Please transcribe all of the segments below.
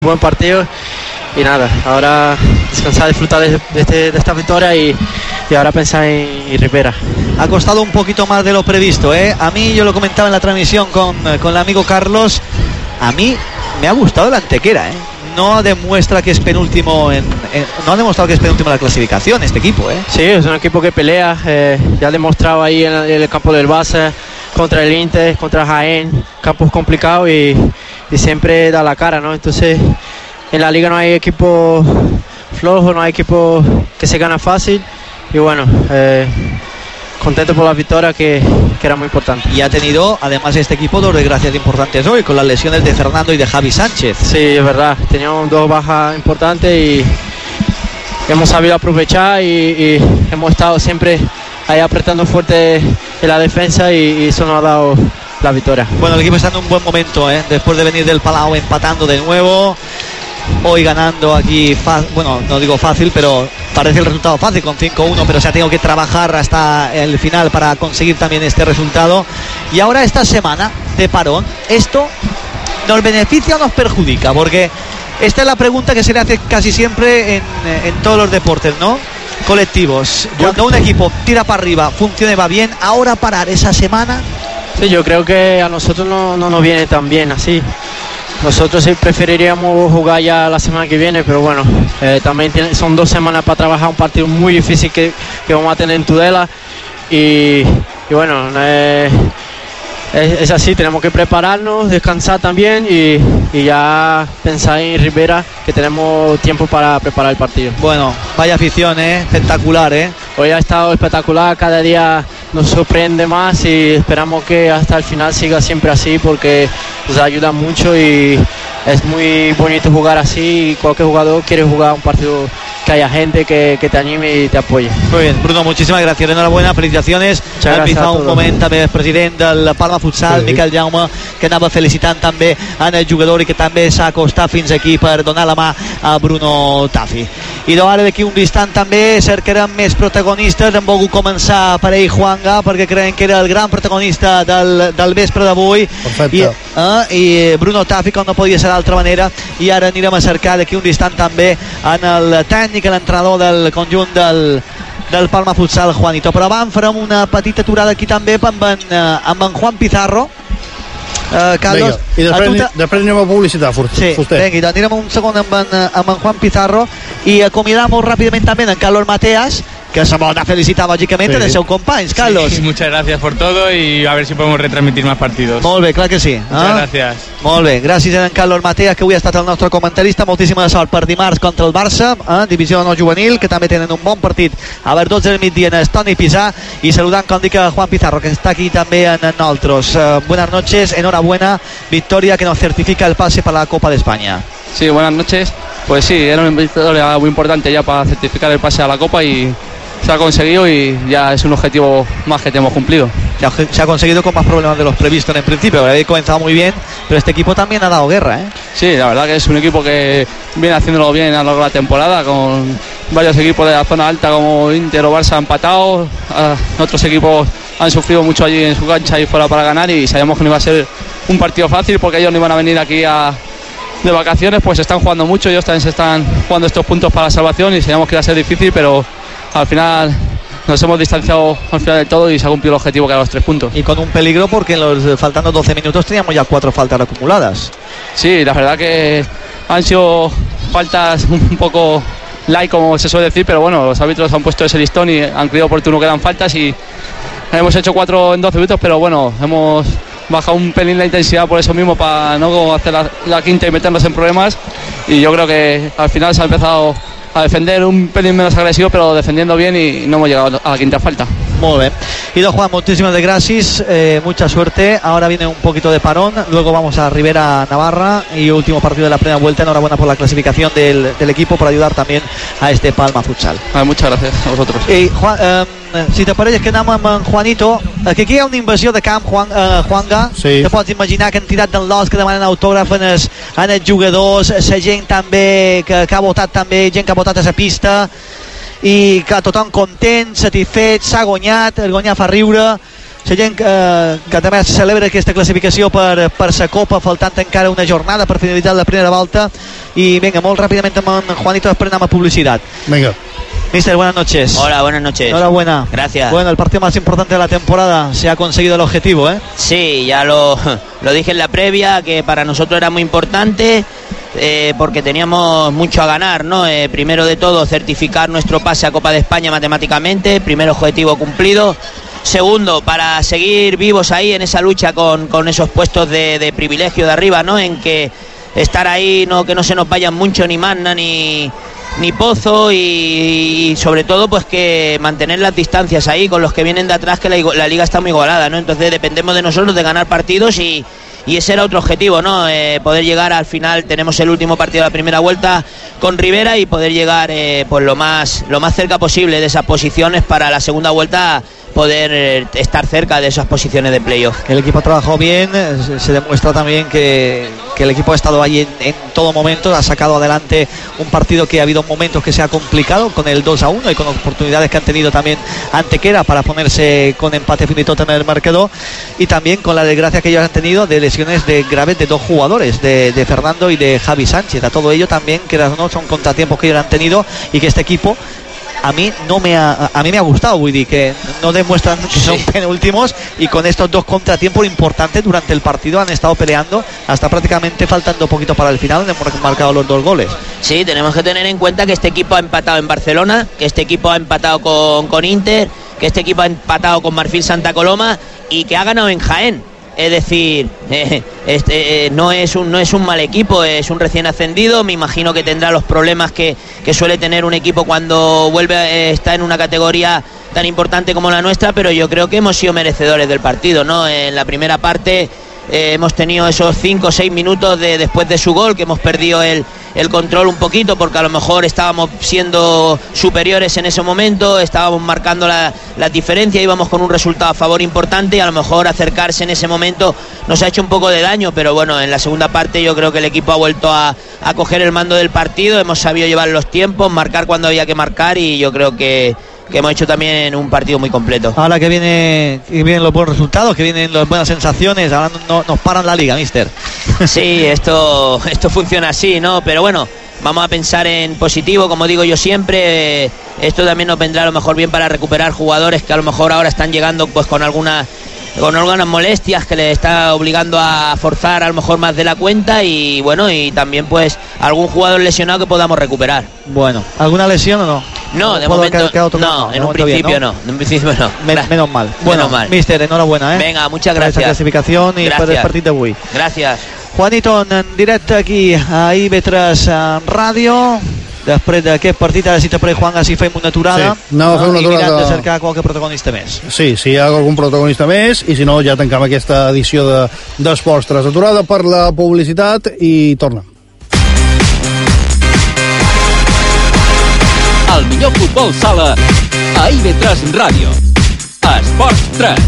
Buen partido y nada, ahora descansar, disfrutar de esta victoria y ahora pensar en Rivera. Ha costado un poquito más de lo previsto, ¿eh? A mí, yo lo comentaba en la transmisión con el amigo Carlos, a mí me ha gustado el Antequera, ¿eh? No demuestra que es penúltimo no ha demostrado que es penúltimo en la clasificación este equipo, ¿eh? Sí, es un equipo que pelea, ya ha demostrado ahí en el campo del Barça, contra el Inter, contra Jaén, campos complicados y siempre da la cara, ¿no? Entonces en la liga no hay equipo flojo, no hay equipo que se gana fácil y bueno, contento por la victoria que era muy importante. Y ha tenido además este equipo dos desgracias importantes hoy con las lesiones de Fernando y de Javi Sánchez. Sí, es verdad, teníamos dos bajas importantes y hemos sabido aprovechar y hemos estado siempre ahí apretando fuerte en la defensa y eso nos ha dado la victoria. Bueno, el equipo está en un buen momento, ¿eh? Después de venir del Palau empatando de nuevo, hoy ganando aquí, bueno, no digo fácil, pero parece el resultado fácil con 5-1, pero se ha tenido que trabajar hasta el final para conseguir también este resultado. Y ahora esta semana de parón, ¿esto nos beneficia o nos perjudica? Porque esta es la pregunta que se le hace casi siempre en todos los deportes, ¿no? Colectivos. Cuando un equipo tira para arriba, funciona y va bien, ahora parar esa semana. Sí, yo creo que a nosotros no nos viene tan bien así. Nosotros sí preferiríamos jugar ya la semana que viene, pero bueno, también son 2 semanas para trabajar un partido muy difícil que vamos a tener en Tudela y bueno, es así, tenemos que prepararnos, descansar también y ya pensar en Rivera, que tenemos tiempo para preparar el partido. Bueno, vaya afición, espectacular, Hoy ha estado espectacular, cada día nos sorprende más y esperamos que hasta el final siga siempre así porque nos ayuda mucho y es muy bonito jugar así y cualquier jugador quiere jugar un partido que haya gente que te anime y te apoye. Muy bien, Bruno, muchísimas gracias, enhorabuena, felicitaciones. Ha empezat un moment també el president del Palma Futsal, Miquel Jaume, que anava felicitant també en el jugador i que també s'ha acostat fins aquí per donar la mà a Bruno Tafi. I ara d'aquí un instant també cercarem més protagonistes. Hem volgut començar per ell Juanga perquè creiem que era el gran protagonista del vespre d'avui i Bruno Tafi, com no podia ser d'altra manera, i ara anirem a cercar d'aquí un instant també en el tècnic, l'entrenador del conjunt del Palma Futsal, Juanito. Però abans farem una petita aturada aquí també amb en Juan Pizarro. Carlos, vinga, i després anem a publicitat, sí, vinga, anirem un segon amb en Juan Pizarro i acomiadamos ràpidament també en Carlos Mateas, que se vol felicitar lògicament dels seus companys. Carlos, sí, muchas gracias por todo y a ver si podemos retransmitir más partidos. Molt bé, clar que sí. Muchas gracias. Molt bé, gràcies a en Carlos Mateas, que avui ha estat el nostre comentarista. Moltíssima sort per dimarts contra el Barça, divisió no juvenil, que també tenen un bon partit a les 12 del migdia en Estoni Pizà, i saludant, com dic, a Juan Pizarro, que està aquí també en nosaltres. Buenas noches, enhorabuena, victoria que nos certifica el pase para la Copa de España. Sí, buenas noches. Pues sí, era una victoria muy importante ya para certificar el pase a la Copa y se ha conseguido y ya es un objetivo más que tenemos cumplido. Se ha conseguido con más problemas de los previstos en principio. Habéis comenzado muy bien, pero este equipo también ha dado guerra, Sí, la verdad que es un equipo que viene haciéndolo bien a lo largo de la temporada, con varios equipos de la zona alta como Inter o Barça empatados. Otros equipos han sufrido mucho allí en su cancha y fuera para ganar y sabíamos que no iba a ser un partido fácil porque ellos no iban a venir aquí de vacaciones, pues están jugando mucho, ellos también se están jugando estos puntos para la salvación y sabíamos que iba a ser difícil, pero al final nos hemos distanciado al final de todo y se ha cumplido el objetivo, que eran los 3 puntos. Y con un peligro porque faltando 12 minutos teníamos ya 4 faltas acumuladas. Sí, la verdad que han sido faltas un poco light, como se suele decir, pero bueno, los árbitros han puesto ese listón y han creído oportuno que eran faltas y hemos hecho 4 en 12 minutos, pero bueno, hemos bajado un pelín la intensidad por eso mismo, para no hacer la quinta y meternos en problemas, y yo creo que al final se ha empezado a defender un pelín menos agresivo, pero defendiendo bien y no hemos llegado a la quinta falta. Muy bien. Y don Juan, muchísimas gracias, mucha suerte. Ahora viene un poquito de parón, luego vamos a Rivera, Navarra, y último partido de la primera vuelta. Enhorabuena por la clasificación del equipo, por ayudar también a este Palma Futsal. Muchas gracias a vosotros. Juan, si te pareix que anem amb Juanito, que aquí hi ha una invasió de camp, Juanga, sí. Te pots imaginar que han tirat d'enlaç, que demanen autògraf en els jugadors, la gent també que ha votat, també gent que ha votat a la pista, i que tothom content, satisfet, s'ha guanyat, el guanyar fa riure. la gent que també celebra aquesta classificació per la Copa, faltant encara una jornada per finalitzar la primera volta. Y venga, molt ràpidament amb Juanito, després anem a publicitat. Venga. Mister, buenas noches. Hola, buenas noches. Enhorabuena. Gracias. Bueno, el partido más importante de la temporada, se ha conseguido el objetivo, ¿eh? Sí, ya lo dije en la previa, que para nosotros era muy importante, porque teníamos mucho a ganar, ¿no? Primero de todo, certificar nuestro pase a Copa de España matemáticamente, primer objetivo cumplido. Segundo, para seguir vivos ahí en esa lucha con esos puestos de privilegio de arriba, ¿no? En que estar ahí, no, que no se nos vayan mucho ni Magna ni Pozo, y sobre todo pues que mantener las distancias ahí con los que vienen de atrás, que la liga está muy igualada, ¿no? Entonces dependemos de nosotros de ganar partidos y ese era otro objetivo, ¿no? Poder llegar al final. Tenemos el último partido de la primera vuelta con Rivera y poder llegar pues lo más cerca posible de esas posiciones para la segunda vuelta, poder estar cerca de esas posiciones de playoff. Que el equipo ha trabajado bien, se demuestra también que el equipo ha estado ahí en todo momento, ha sacado adelante un partido que ha habido momentos que se ha complicado con el 2-1 y con oportunidades que han tenido también Antequera para ponerse con empate finito en el marcador, y también con la desgracia que ellos han tenido de lesiones graves de dos jugadores, de Fernando y de Javi Sánchez. A todo ello también, que no son contratiempos que ellos han tenido, y que este equipo a mí me ha gustado, vull dir, que no demuestran que son penúltimos, y con estos dos contratiempos importantes durante el partido han estado peleando hasta prácticamente faltando poquito para el final, donde hemos marcado los 2 goles. Sí, tenemos que tener en cuenta que este equipo ha empatado en Barcelona, que este equipo ha empatado con Inter, que este equipo ha empatado con Marfil Santa Coloma y que ha ganado en Jaén. Es decir, no es un mal equipo, es un recién ascendido. Me imagino que tendrá los problemas que suele tener un equipo cuando vuelve, está en una categoría tan importante como la nuestra, pero yo creo que hemos sido merecedores del partido, ¿no? En la primera parte hemos tenido esos 5 o 6 minutos después de su gol, que hemos perdido el control un poquito, porque a lo mejor estábamos siendo superiores en ese momento, estábamos marcando la diferencia, íbamos con un resultado a favor importante, y a lo mejor acercarse en ese momento nos ha hecho un poco de daño. Pero bueno, en la segunda parte yo creo que el equipo ha vuelto a coger el mando del partido, hemos sabido llevar los tiempos, marcar cuando había que marcar, y yo creo que hemos hecho también un partido muy completo. Ahora que vienen los buenos resultados, que vienen las buenas sensaciones, ahora nos paran la liga, mister. Sí, esto funciona así, ¿no? Pero bueno, vamos a pensar en positivo, como digo yo siempre. Esto también nos vendrá a lo mejor bien para recuperar jugadores que a lo mejor ahora están llegando pues con algunas molestias que le está obligando a forzar a lo mejor más de la cuenta, y bueno, y también pues algún jugador lesionado que podamos recuperar. Bueno, ¿alguna lesión o no? No, de momento no, en un principio no. En principio no. Menos mal. Bueno, mister, enhorabuena, Venga, muchas gracias. Per aquesta classificació i per el partit d'avui. Gràcies. Juanito, en directe aquí a IB3 Ràdio. Després d'aquest partit, ara si te pare, Juan, si fem una aturada, sí, anava a fer una aturada, i mirat de cercar qualque protagonista més. Sí, si hi ha algun protagonista més, i si no ja tancam aquesta edició d'Esports 3. Aturada per la publicitat i tornem. El millor futbol sala a IB3 Ràdio. Esports 3.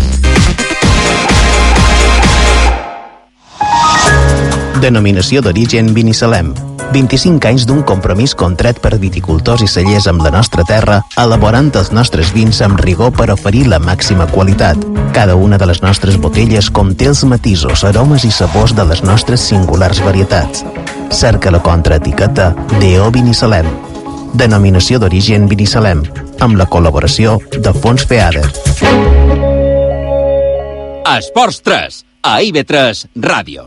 Denominació d'origen Binissalem. 25 anys d'un compromís contret per viticultors i cellers amb la nostra terra, elaborant els nostres vins amb rigor per oferir la màxima qualitat. Cada una de les nostres botelles conté els matisos, aromes i sabors de les nostres singulars varietats. Cerca la contraetiqueta DO Binissalem. Denominació d'origen Binissalem, amb la col·laboració de Fons FEADER. Esports 3, a IB3 Ràdio.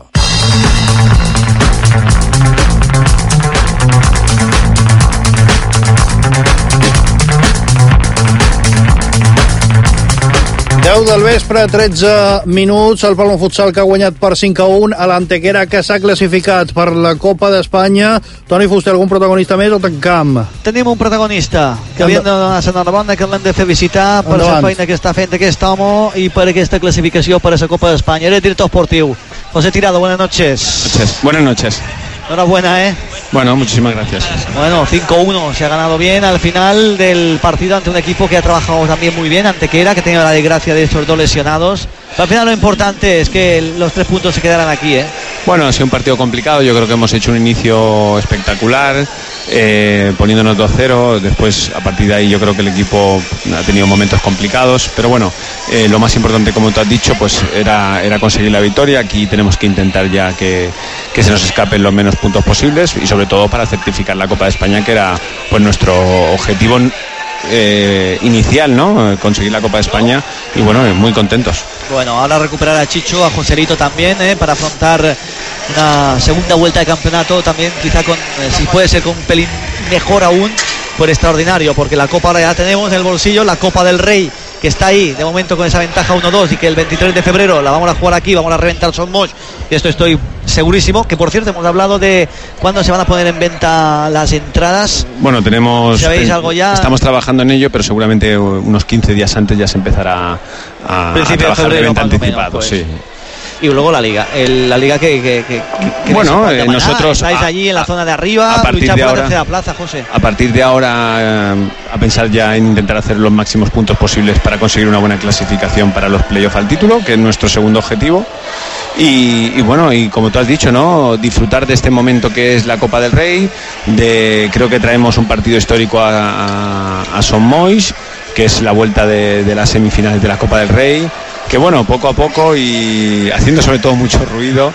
Del vespre, 13 minuts, el Palma Futsal que ha guanyat per 5-1 a l'Antequera, que s'ha classificat per la Copa d'Espanya. Toni Fuster, algun protagonista més o tancam? Tenim un protagonista que havíem de donar l'enhorabona, que l'hem de fer visitar per la feina que està fent aquest home i per aquesta classificació per a la Copa d'Espanya. Era el director esportiu. José Tirado, buenas noches. Buenas noches. Enhorabuena, Bueno, muchísimas gracias. Bueno, 5-1, se ha ganado bien al final del partido ante un equipo que ha trabajado también muy bien, Antequera, que ha tenido la desgracia de estos 2 lesionados. Pero al final lo importante es que los 3 puntos se quedaran aquí, Bueno, ha sido un partido complicado, yo creo que hemos hecho un inicio espectacular. poniéndonos 2-0. Después, a partir de ahí, yo creo que el equipo ha tenido momentos complicados, pero bueno, lo más importante, como tú has dicho, pues era conseguir la victoria. Aquí tenemos que intentar ya que se nos escapen los menos puntos posibles, y sobre todo para certificar la Copa de España, que era pues nuestro objetivo inicial, ¿no? Conseguir la Copa de España, y bueno, muy contentos. Bueno, ahora recuperar a Chicho, a Joselito también, para afrontar una segunda vuelta de campeonato, también quizá con, si puede ser con un pelín mejor aún, por extraordinario, porque la Copa ahora ya la tenemos en el bolsillo, la Copa del Rey, que está ahí de momento con esa ventaja 1-2, y que el 23 de febrero la vamos a jugar aquí, vamos a reventar Son Moix, y esto estoy segurísimo. Que por cierto, hemos hablado de cuándo se van a poner en venta las entradas. Bueno, tenemos, ¿sabéis algo ya? Estamos trabajando en ello, pero seguramente unos 15 días antes ya se empezará a trabajar de venta anticipado, pues. Sí. Y luego la liga, la liga que bueno, nosotros estáis allí en la zona de arriba, luchar por la tercera plaza, José. A partir de ahora, a pensar ya en intentar hacer los máximos puntos posibles para conseguir una buena clasificación para los playoffs al título, que es nuestro segundo objetivo. Y bueno, y como tú has dicho, ¿no? Disfrutar de este momento que es la Copa del Rey. Creo que traemos un partido histórico a Son Moix, que es la vuelta de las semifinales de la Copa del Rey, que bueno, poco a poco y haciendo sobre todo mucho ruido,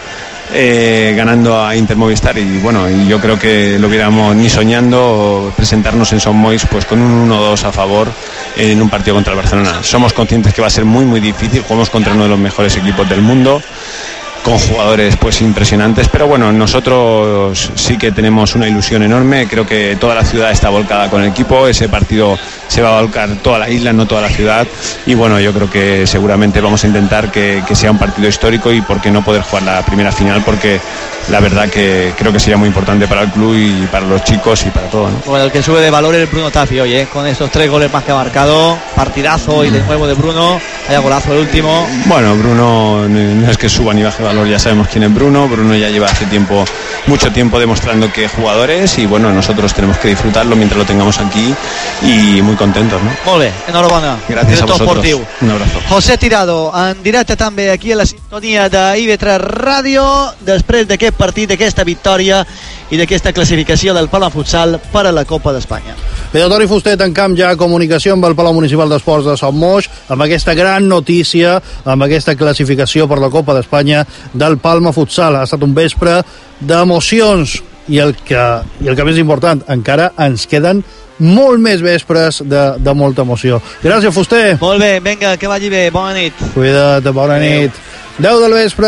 ganando a Inter Movistar, y bueno, y yo creo que lo hubiéramos ni soñando presentarnos en Son Moix pues con un 1-2 a favor en un partido contra el Barcelona. Somos conscientes que va a ser muy muy difícil, jugamos contra uno de los mejores equipos del mundo, con jugadores pues impresionantes, pero bueno, nosotros sí que tenemos una ilusión enorme. Creo que toda la ciudad está volcada con el equipo. Ese partido se va a volcar toda la isla, no toda la ciudad, y bueno, yo creo que seguramente vamos a intentar que sea un partido histórico, y por qué no poder jugar la primera final, porque la verdad que creo que sería muy importante para el club y para los chicos y para todo, ¿no? Bueno, el que sube de valor es el Bruno Tafi hoy, con estos 3 goles más que ha marcado, partidazo, y de nuevo de Bruno, haya golazo el último. Bueno, Bruno no es que suba ni baje valor, ya sabemos quién es Bruno. Bruno ya lleva mucho tiempo demostrando que es jugador, y bueno, nosotros tenemos que disfrutarlo mientras lo tengamos aquí, y muy contentos, no? Molt bé, enhorabona. Gràcies a vosaltres. Esportiu. Un abrazo. José Tirado, en directe també aquí a la sintonia de IB3 Ràdio, després d'aquest partit, d'aquesta victòria i d'aquesta classificació del Palma Futsal per a la Copa d'Espanya. Bé, Toni Fuster en camp ja comunicació amb el Palau Municipal d'Esports de Son Moix, amb aquesta gran notícia, amb aquesta classificació per la Copa d'Espanya del Palma Futsal. Ha estat un vespre d'emocions, i el que més important, encara ens queden molt més vespres de molta emoció. Gràcies, Fuster. Molt bé, vinga, que vagi bé, bona nit. Cuida't, bona nit. 10 del vespre,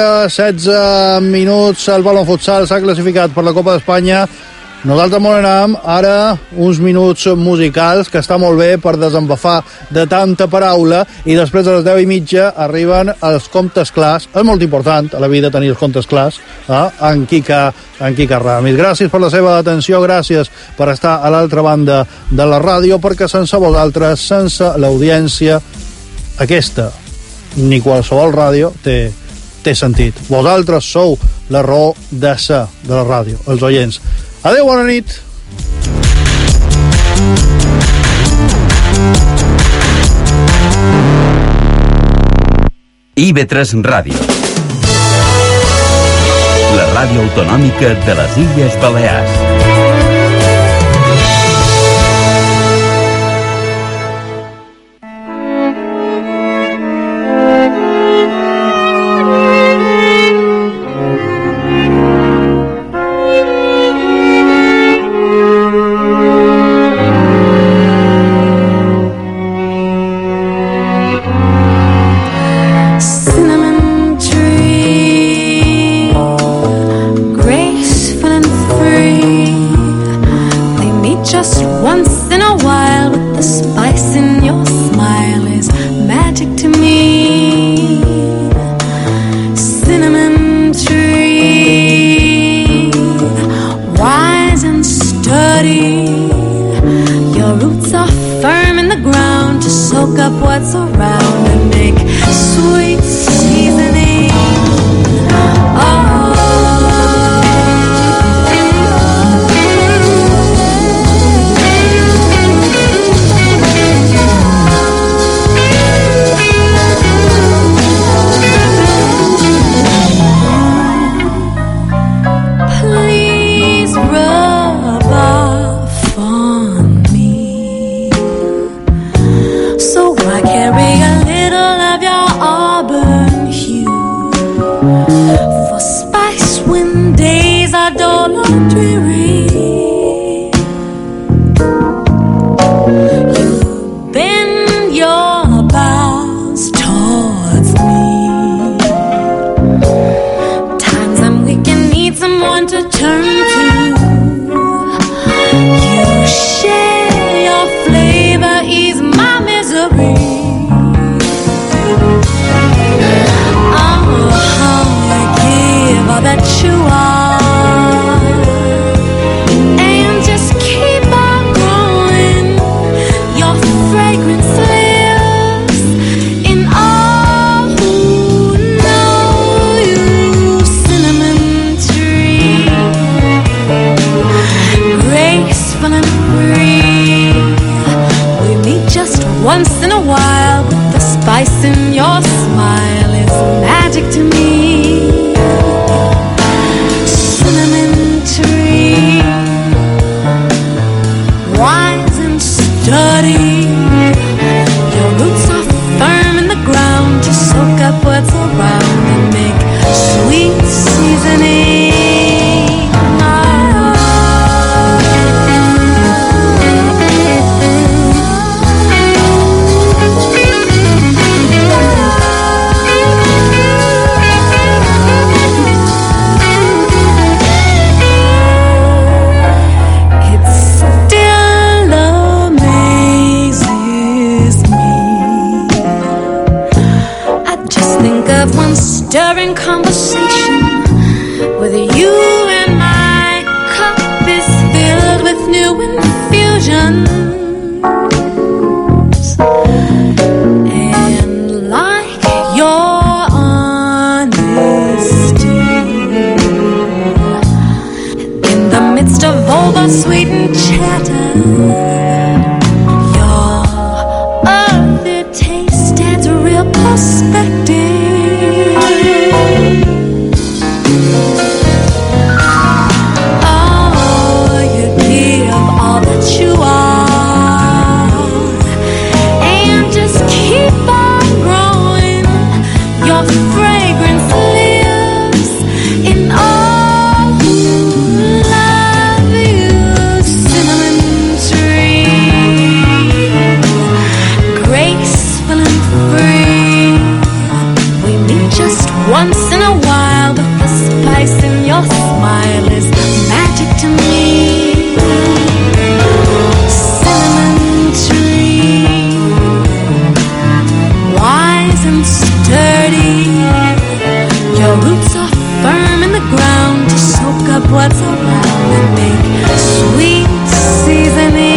16 minuts, el Palma Futsal s'ha classificat per la Copa d'Espanya. Nosaltres molt anem ara uns minuts musicals, que està molt bé per desembafar de tanta paraula, i després de les 10:30 arriben els comptes clars. És molt important a la vida tenir els comptes clars, en Quica Ramis. Gràcies per la seva atenció, gràcies per estar a l'altra banda de la ràdio, perquè sense vosaltres, sense l'audiència, aquesta ni qualsevol ràdio té sentit. Vosaltres sou la raó de ser de la ràdio, els oients. Adéu, bona nit. IB3 Ràdio, la ràdio autonòmica de les Illes Balears. Please rub off questions. And like your honesty, in the midst of over-sweetened chatter, your earthly taste adds real perspective. Once in a while, but the spice in your smile is magic to me. Cinnamon tree, wise and sturdy, your roots are firm in the ground to soak up what's around and make sweet seasoning.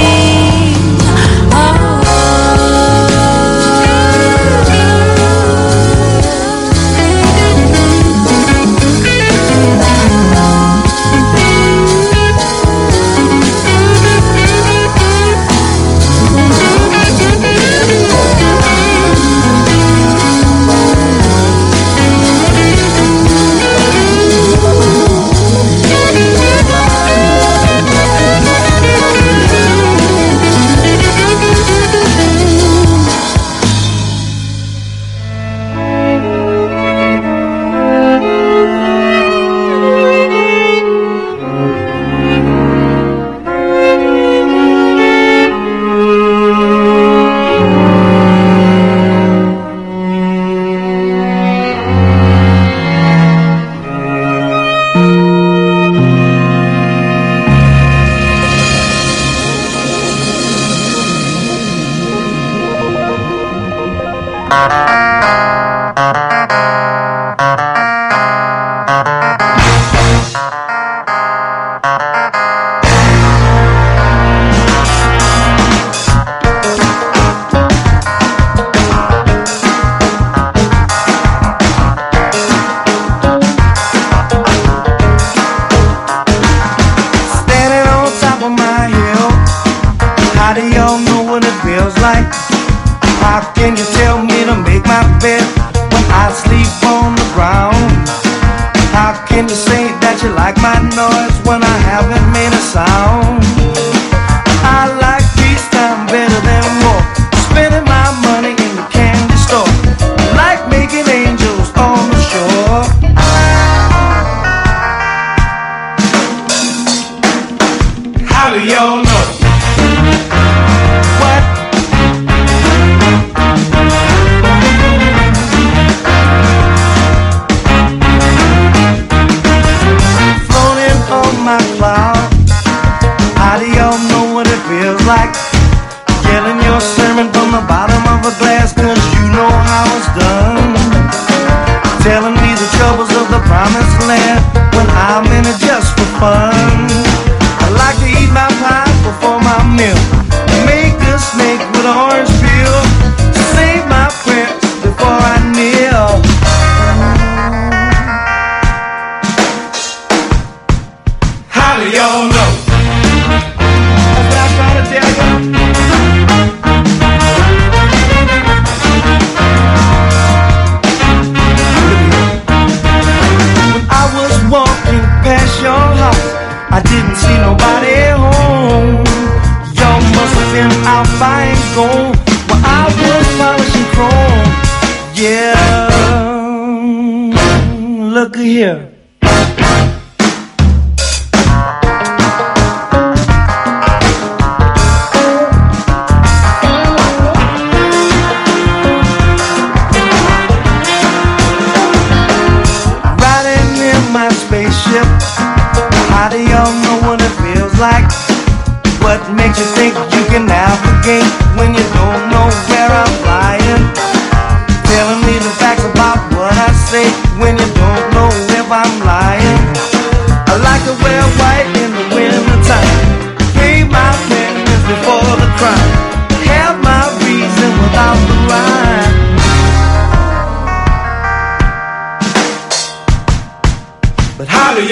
I like to wear white in the winter time. Pay my pennies before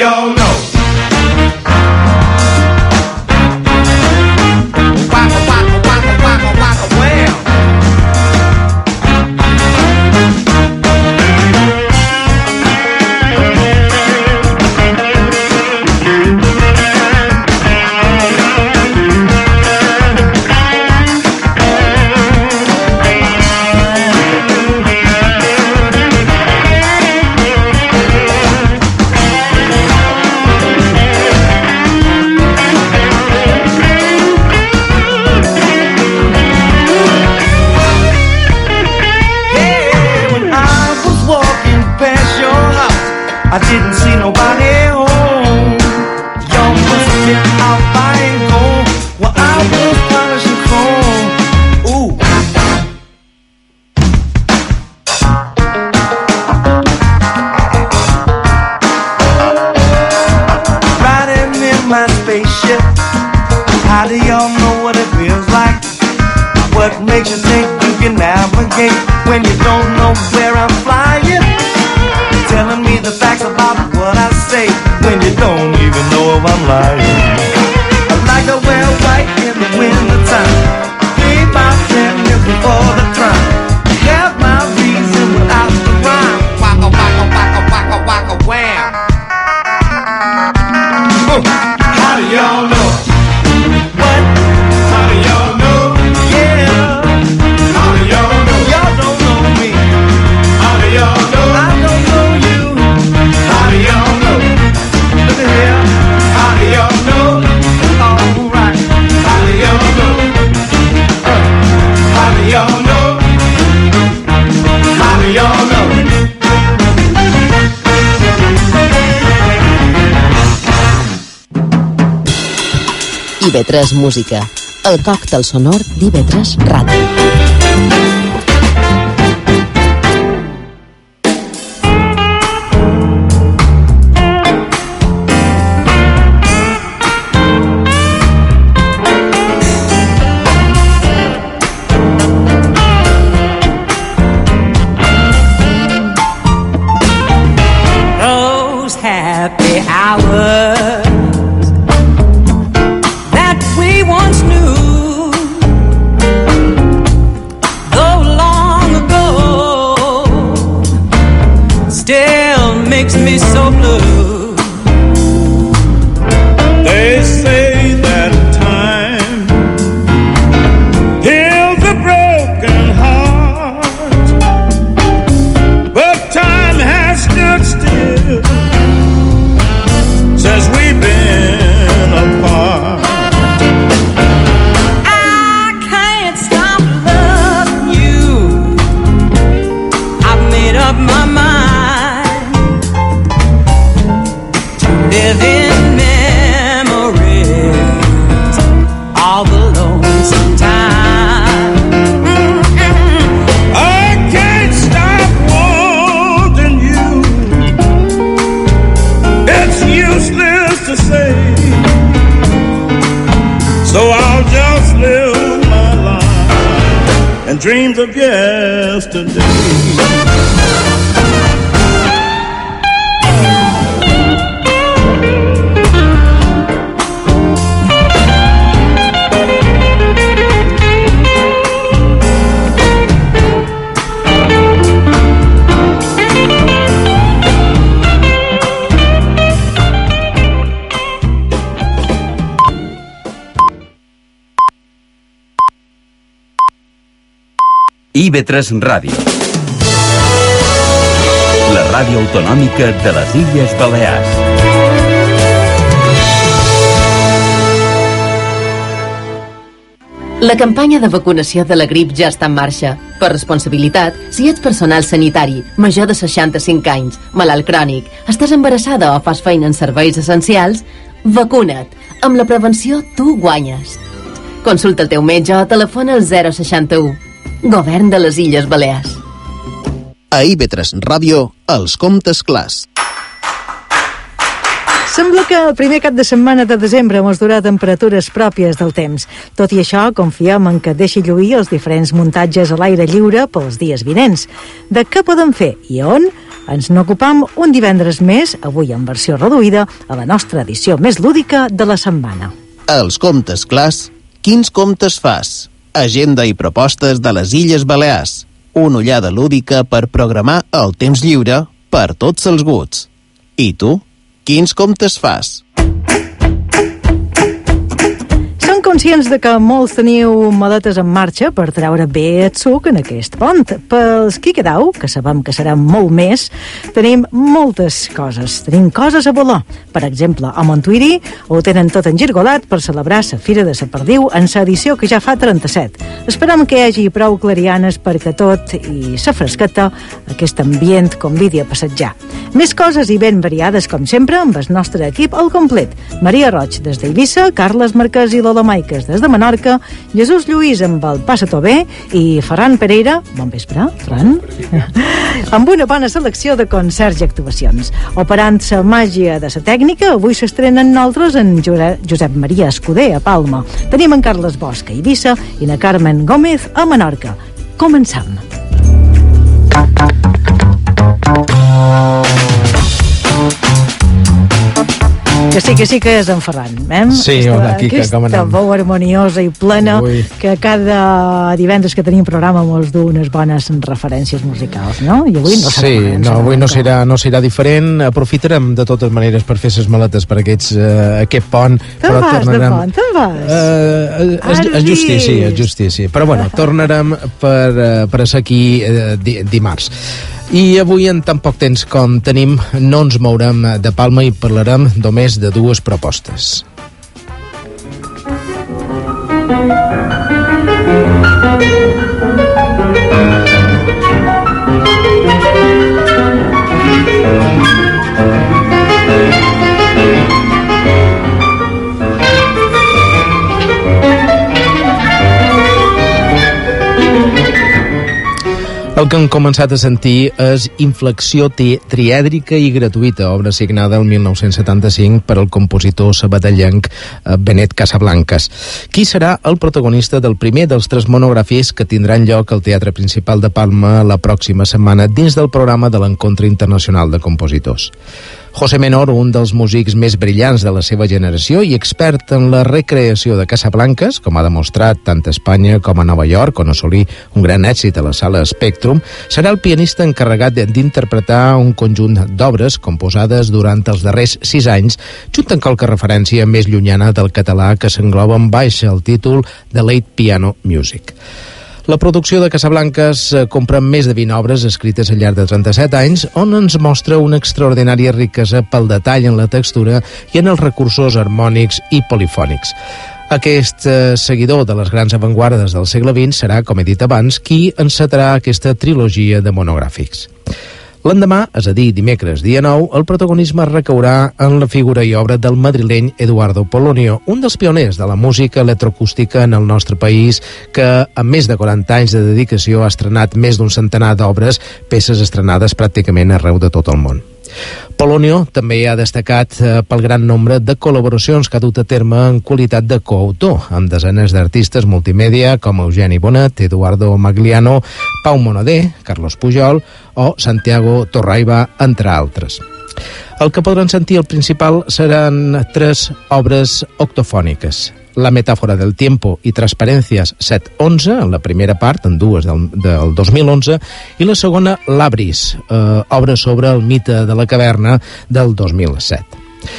y'all know? Waka, waka, waka, waka, waka, wham. I didn't see nobody home. Y'all must have been out buying gold while I was polishing chrome. Ooh. Riding in my spaceship. How do y'all know what it feels like? What makes you think you can navigate when you don't know where I'm flying? Telling me the facts about what I say when you don't even know if I'm lying. I like to wear white in the winter time. 3 by 10 minutes before the crime. Have my reason without the rhyme. Waka waka waka waka waka wham. How do y'all know? What? How do y'all know? Yeah. How do y'all know? Y'all don't know me. How do y'all know? I don't know you. How do y'all know? Look at here. How do y'all know? All right. How do y'all know? How do y'all know? How do y'all know? IB3 Música, el còctel sonor d'IB3 Ràdio. Those happy hours that we once knew, though long ago, still makes me so blue. They say that time heals a broken heart, but time has stood still since we've been apart. I can't stop loving you. I've made up my mind to live in memories all the lonesome time. I can't stop wanting you. It's useless to say, so I'll just live my life and dreams of yesterday. IB3 Ràdio. La ràdio autonòmica de les Illes Balears. La campanya de vacunació de la grip ja està en marxa. Per responsabilitat, si ets personal sanitari, major de 65 anys, malalt crònic, estàs embarassada o fas feina en serveis essencials, vacuna't. Amb la prevenció tu guanyes. Consulta el teu metge o telefona al 061. Govern de les Illes Balears. A IB3 Ràdio, els comptes clars. Sembla que el primer cap de setmana de desembre mos durà temperatures pròpies del temps. Tot i això, confiem en que deixi lluir els diferents muntatges a l'aire lliure pels dies vinents. De què podem fer i on? Ens n'ocupam un divendres més, avui en versió reduïda, a la nostra edició més lúdica de la setmana. Els comptes clars, quins comptes fas? Agenda i propostes de les Illes Balears. Una ullada lúdica per programar el temps lliure per tots els gusts. I tu, quins comptes fas? Conscients de que molts teniu maletes en marxa per treure bé el suc en aquest pont. Pels qui quedau, que sabem que serà molt més, tenim moltes coses. Tenim coses a volar. Per exemple, a Montuïri ho tenen tot engirgolat per celebrar la Fira de la Perdiu en la edició que ja fa 37. Esperem que hi hagi prou clarianes perquè tot i la fresqueta, aquest ambient convidi a passejar. Més coses i ben variades, com sempre, amb el nostre equip al complet. Maria Roig des d'Eivissa, Carles Marquès i Lola Maiques des de Menorca, Jesús Lluís amb el Passatobé i Ferran Pereira, bon vespre, Ferran, amb una bona selecció de concerts i actuacions. Operant la màgia de la tècnica, avui s'estrenen nosaltres en Josep Maria Escudé a Palma. Tenim en Carles Bosch a Eivissa i na Carmen Gómez a Menorca. Comencem. Que sí que és en Ferran, Sí, hola, Quica, com anem? Aquesta veu harmoniosa i plena. Ui. Que cada divendres que tenim programa mos du unes bones referències musicals, no? I avui no serà. Sí, avui no serà diferent. Aprofitarem de totes maneres per fer ses maletes per aquest pont. Te'n vas de pont, te'n vas. És justícia. Però bueno, tornarem per ser aquí dimarts. I avui, en tan poc temps com tenim, no ens mourem de Palma i parlarem només de dues propostes. El que hem començat a sentir és Inflexió trièdrica i gratuïta, obra signada el 1975 per al compositor sabadellenc Benet Casablancas. Qui serà el protagonista del primer dels 3 monogràfics que tindran lloc al Teatre Principal de Palma la pròxima setmana dins del programa de l'Encontre Internacional de Compositors? José Menor, un dels músics més brillants de la seva generació i expert en la recreació de Casablancas, com ha demostrat tant a Espanya com a Nova York, on assolí un gran èxit a la sala Spectrum, serà el pianista encarregat d'interpretar un conjunt d'obres composades durant els darrers 6 anys, junt amb qualque referència més llunyana del català que s'engloba en baix el títol de Late Piano Music. La producció de Casablancas comprèn més de 20 obres escrites al llarg de 37 anys, on ens mostra una extraordinària riquesa pel detall en la textura i en els recursos harmònics i polifònics. Aquest seguidor de les grans avantguardes del segle XX serà, com he dit abans, qui encetarà aquesta trilogia de monogràfics. L'endemà, és a dir, dimecres, dia 9, el protagonisme recaurà en la figura i obra del madrileny Eduardo Polonio, un dels pioners de la música electroacústica en el nostre país, que amb més de 40 anys de dedicació ha estrenat més d'un centenar d'obres, peces estrenades pràcticament arreu de tot el món. Polonio també ha destacat pel gran nombre de col·laboracions que ha dut a terme en qualitat de coautor amb desenes d'artistes multimèdia com Eugeni Bonet, Eduardo Magliano, Pau Moneder, Carlos Pujol o Santiago Torraiba, entre altres. El que podran sentir al principal seran 3 obres octofòniques. La metàfora del tiempo i Transparències 7-11, en la primera part, en dues del 2011, i la segona, L'Abris, obra sobre el mite de la caverna del 2007.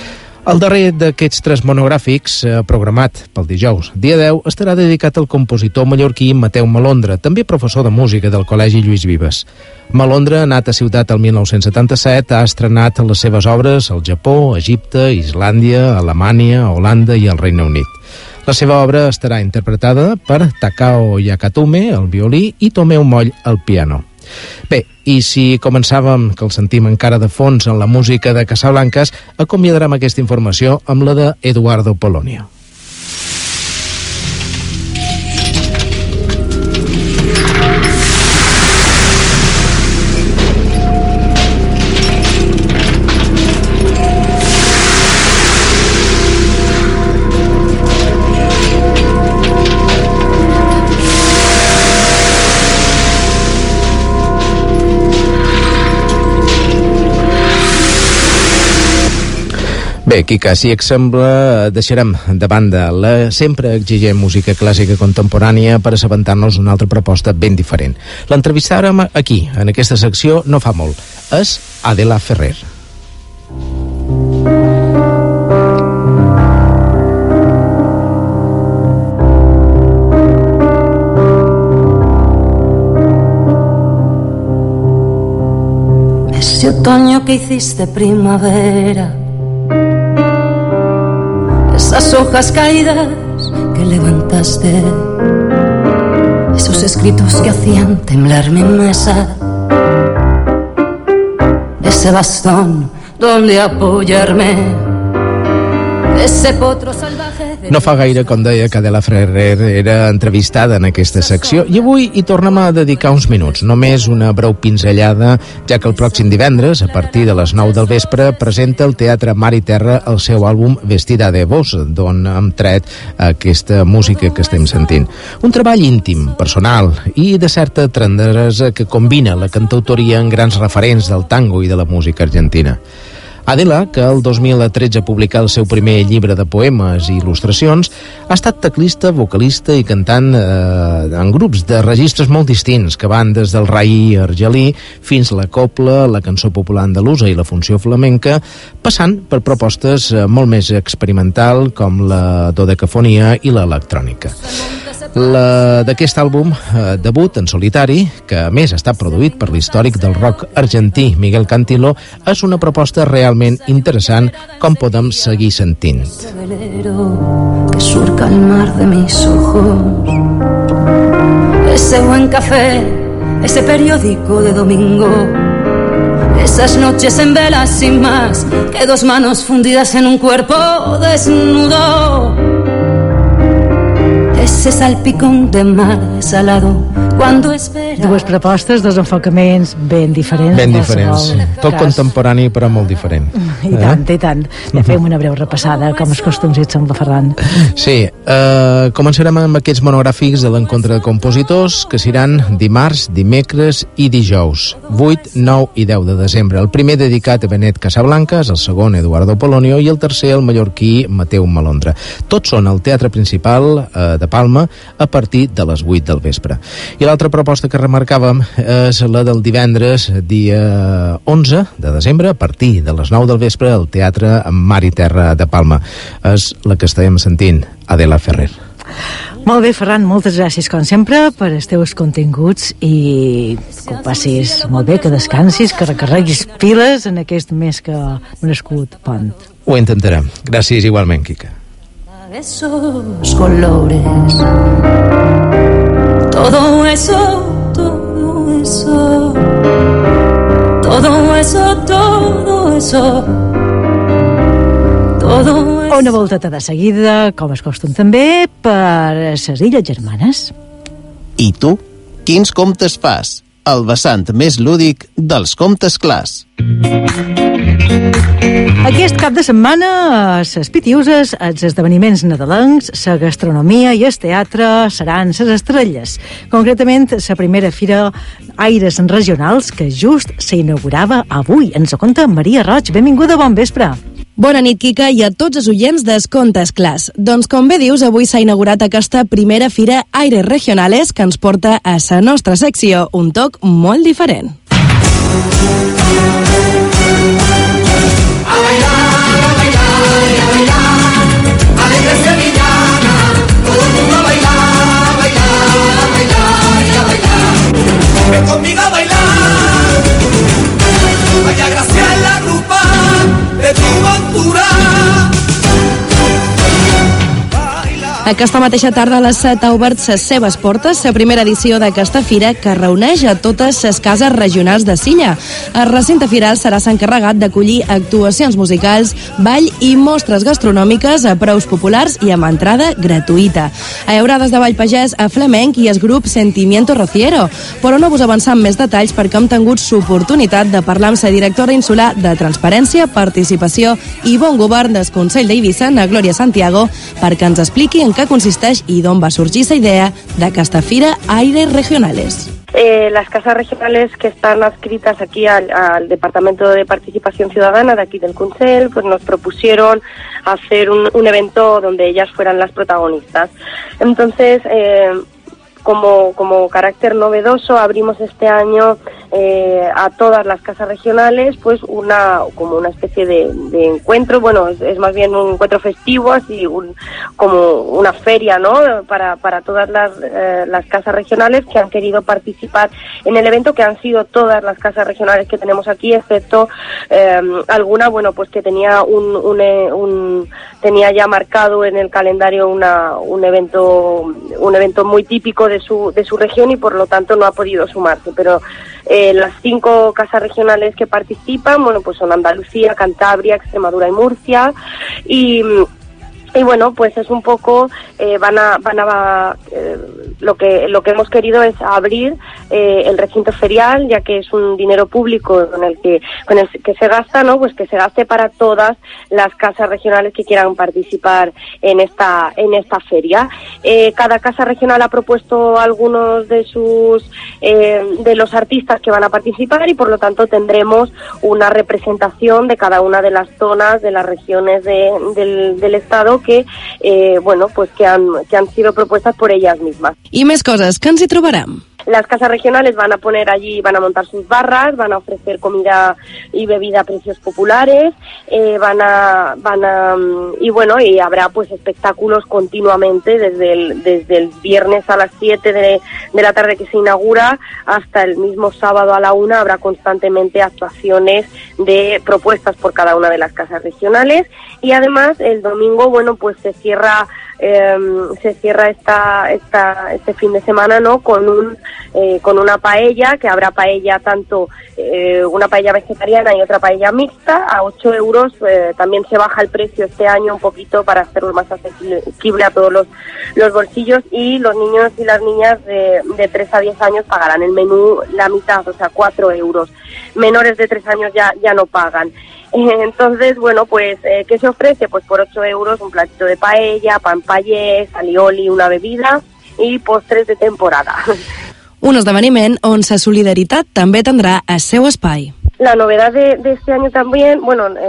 El darrer d'aquests 3 monogràfics, programat pel dijous, dia 10, estarà dedicat al compositor mallorquí Mateu Malondra, també professor de música del Col·legi Lluís Vives. Malondra, nat a Ciutat el 1977, ha estrenat les seves obres al Japó, Egipte, Islàndia, Alemanya, Holanda i el Regne Unit. La seva obra estarà interpretada per Takao Yakatume, al violí, i Tomeu Moll, al piano. Bé, i si començàvem, que el sentim encara de fons en la música de Casablancas, acomiadarem aquesta informació amb la de Eduardo Polonio. Bé, Quica, si et sembla, deixarem de banda la sempre exigent música clàssica contemporània per assabentar-nos d'una altra proposta ben diferent. L'entrevistàrem aquí, en aquesta secció, no fa molt. És Adela Ferrer. Ese otoño que hiciste primavera, esas hojas caídas que levantaste, esos escritos que hacían temblar mi mesa, ese bastón donde apoyarme, ese potro salvaje. No fa gaire, com deia, que Adela Ferrer era entrevistada en aquesta secció i avui hi tornem a dedicar uns minuts, només una breu pinzellada, ja que el pròxim divendres, a partir de les 9 del vespre, presenta el Teatre Mar i Terra el seu àlbum Vestida de Vos, d'on hem tret aquesta música que estem sentint. Un treball íntim, personal i de certa tendresa que combina la cantautoria amb grans referents del tango i de la música argentina. Adela, que el 2013 publicà el seu primer llibre de poemes i il·lustracions, ha estat teclista, vocalista i cantant en grups de registres molt distints, que van des del raï argelí fins la copla, la cançó popular andalusa i la funció flamenca, passant per propostes molt més experimental com la dodecafonia i l'electrònica. D'aquest àlbum debut en solitari, que a més està produït per l'històric del rock argentí Miguel Cantilo, és una proposta realment interessant, com podem seguir sentint. Que surca el mar de mis ojos, ese buen café, ese periódico de domingo, esas noches en vela sin más que dos manos fundidas en un cuerpo desnudo, ese salpicón de mar salado cuando espera. Dues propostes, dos enfocaments ben diferents. Ben diferents. Tot contemporani, però molt diferent. I tant, i tant. Ja fem una breu repassada, com els costums, et sembla, Ferran? Sí, començarem amb aquests monogràfics de l'encontre de compositors, que seran dimarts, dimecres i dijous, 8, 9 i 10 de desembre. El primer dedicat a Benet Casablancas, el segon Eduardo Polonio i el tercer el mallorquí Mateu Malondra. Tots són al Teatre Principal de Palma a partir de les 8 del vespre. I l'altra proposta que remarcàvem és la del divendres, dia 11 de desembre, a partir de les 9 del vespre, al Teatre Mar i Terra de Palma. És la que estàvem sentint, Adela Ferrer. Molt bé, Ferran, moltes gràcies, com sempre, per els teus continguts i que ho passis molt bé, que descansis, que recarreguis piles en aquest mes que merescut pont. Ho intentarem. Gràcies igualment, Quica. Esos colores, todo eso, todo eso, todo eso, todo eso, todo eso. Una volteta de seguida, com es costum també, per les Illes Germanes. I tu, quins comptes fas? El vessant més lúdic dels comptes clars. Aquest cap de setmana, les Pitiuses, els esdeveniments nadalencs, la gastronomia i el teatre seran les estrelles. Concretament, la primera fira Aires Regionals, que just s'inaugurava avui. Ens ho conta Maria Roig. Benvinguda, bon vespre. Bona nit, Quica, i a tots els oients dels Contes Clars. Doncs, com bé dius, avui s'ha inaugurat aquesta primera fira Aires Regionales que ens porta a la nostra secció un toc molt diferent. A bailar, a bailar, a bailar, alegre sevillana, todo el mundo a bailar, a bailar, a bailar y a bailar. Ven conmigo a bailar, vaya gracia en la rupa de tu montura. Aquesta mateixa tarda a les 7 ha obert les seves portes la primera edició d'aquesta fira que reuneix a totes les cases regionals de Silla. El recinte firal serà s'encarregat d'acollir actuacions musicals, ball i mostres gastronòmiques a preus populars i amb entrada gratuïta. Hi haurà des de ball pagès a flamenc i el grup Sentimiento Rociero, però no vos avancem més detalls perquè hem tingut l'oportunitat de parlar amb la directora insular de Transparència, Participació i Bon Govern del Consell d'Eivissa, na Glòria Santiago, perquè ens expliqui en què consisteix i d'on va sorgir la idea d'aquesta fira Aires Regionales. Las casas regionales que están adscritas aquí al Departamento de Participación Ciudadana de aquí del Consell, pues nos propusieron hacer un evento donde ellas fueran las protagonistas. Entonces, como carácter novedoso, abrimos este año a todas las casas regionales pues como una especie de encuentro, bueno, es más bien un encuentro festivo, así como una feria, ¿no? Para todas las casas regionales que han querido participar en el evento, que han sido todas las casas regionales que tenemos aquí, excepto alguna, bueno, pues que tenía tenía ya marcado en el calendario un evento muy típico de su región y por lo tanto no ha podido sumarse, pero las 5 casas regionales que participan, bueno, pues son Andalucía, Cantabria, Extremadura y Murcia, y bueno, pues es un poco lo que hemos querido es abrir el recinto ferial, ya que es un dinero público con el que se gasta, ¿no? Pues que se gaste para todas las casas regionales que quieran participar en esta feria. Cada casa regional ha propuesto algunos de los artistas que van a participar y por lo tanto tendremos una representación de cada una de las zonas de las regiones del estado que han sido propuestas por ellas mismas. I més coses, que ens hi trobarem? Las casas regionales van a poner allí, van a montar sus barras, van a ofrecer comida y bebida a precios populares, y habrá pues espectáculos continuamente desde el viernes a las 7 de la tarde que se inaugura hasta el mismo sábado a la 1 habrá constantemente actuaciones de propuestas por cada una de las casas regionales y además el domingo, bueno, pues se cierra este fin de semana, ¿no? Con una paella, que habrá paella tanto una paella vegetariana y otra paella mixta a 8 euros. También se baja el precio este año un poquito para hacerlo más asequible a todos los bolsillos, y los niños y las niñas de 3 a 10 años pagarán el menú la mitad, o sea, 4 euros. Menores de 3 años ya no pagan. Entonces, bueno, pues, ¿qué se ofrece? Pues por 8 euros un platito de paella, pan payés, alioli, una bebida y postres de temporada. Un esdeveniment on la solidaritat també tindrà el seu espai. La novedad de este año también,